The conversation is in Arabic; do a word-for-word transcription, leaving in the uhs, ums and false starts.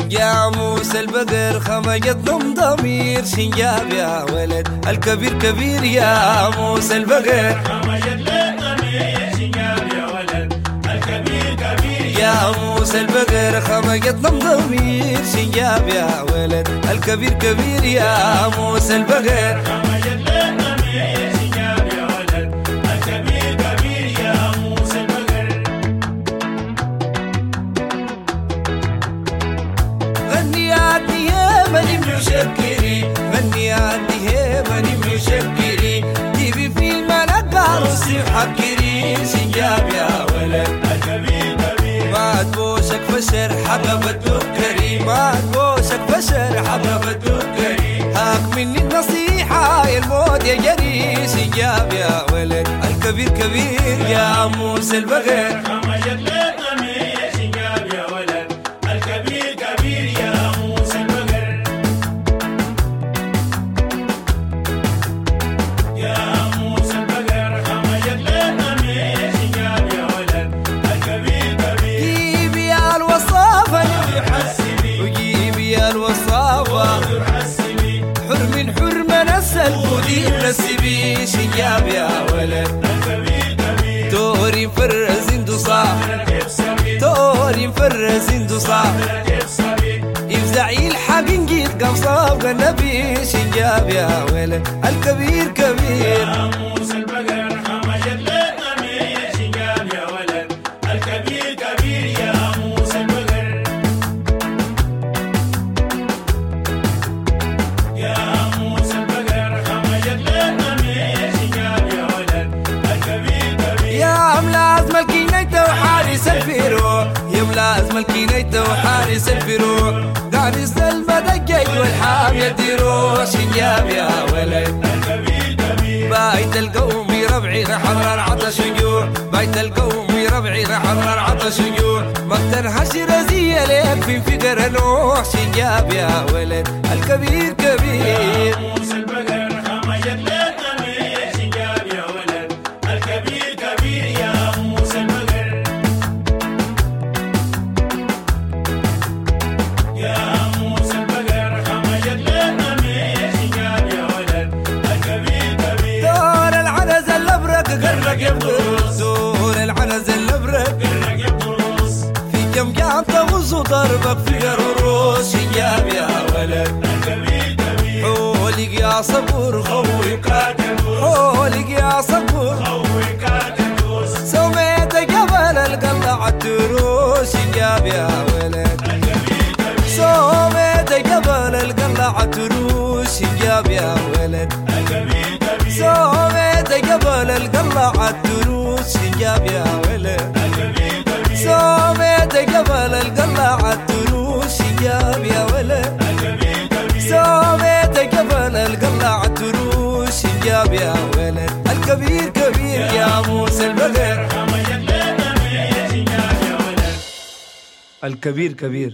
يا موسى البقر خمجت ضم ضمير شنجاب يا ولد الكبير كبير يا موسى البقر خمجت ضمير شنجاب يا ولد الكبير كبير يا موسى البقر خمجت ضم ضمير شنجاب يا ولد الكبير كبير يا موسى البقر خمجت ضمير شنجاب يا ولد الكبير كبير يا موسى البقر غني عني يا ماني مشكري غني عني يا ماني مشكري جيبي في الملك عروسي وحكري شنجاب يا ولد الكبير كبير ما تبوشك فشر حبب الدكري ما تبوشك فشر حبب الدكري هاك مني النصيحة يا الموت يا جري شنجاب يا ولد الكبير كبير يا موسى البقر خمجت ضمير شنجاب يا ولد الكبير كبير يا موسى البقر يا موسى البقر خمجت ضمير شنجاب يا ولد الكبير كبير جيبي يا الوصافة حسبي وجيبي يا الوصافة حسبي حر من حرمة نسل وديب نسبي شنجاب يا ولد الكبير كبير توري مفرز اندصاح افسبي توري مفرز اندصاح افسبي يفزعي الحق نجيت قام صاب النبي شنجاب يا ولد الكبير كبير يا موسى البقر خمجت ضمير شنجاب يا ولد الكبير كبير يا موسى البقر يا موسى البقر خمجت ضمير شنجاب يا ولد الكبير كبير يا ملازم الكينيته وحارس الفيرو يا ملازم الكينيته وحارس الفيرو قارس المدقق والحام يديرو شنجاب يا ولد الكبير كبير بايت القوم ربعي رحمر العطش جوع بايت القوم ربعي رحمر العطش جوع مقتل حشر زي ليك في فقر نوح شنجاب يا ولد الكبير كبير موسى البقر خمجت ضمير شنجاب يا ولد الكبير كبير يا موسى البقر يا موسى البقر خمجت ضمير شنجاب يا ولد الكبير كبير دور العنز الابرق قرق يبرق دور العنز الابرق قرق يبرص في جم جام تغص ضربك في الروس شنجاب يا ولد الكبير كبير حولك يا صبور خوي كاتبوس حولك يا صبور خوي كاتبوس سميت جبل القلع التروس شنجاب يا ولد الكبير كبير سميت جبل القلع التروس شنجاب يا ولد الكبير كبير سميت جبل القلع التروس شنجاب يا ولد الكبير كبير سميت جبل القلع التروس شنجاب يا ولد الكبير كبير سميت جبل القلع التروس شنجاب يا ولد الكبير كبير يا موسى البقر خمجت ضمير شنجاب يا ولد الكبير كبير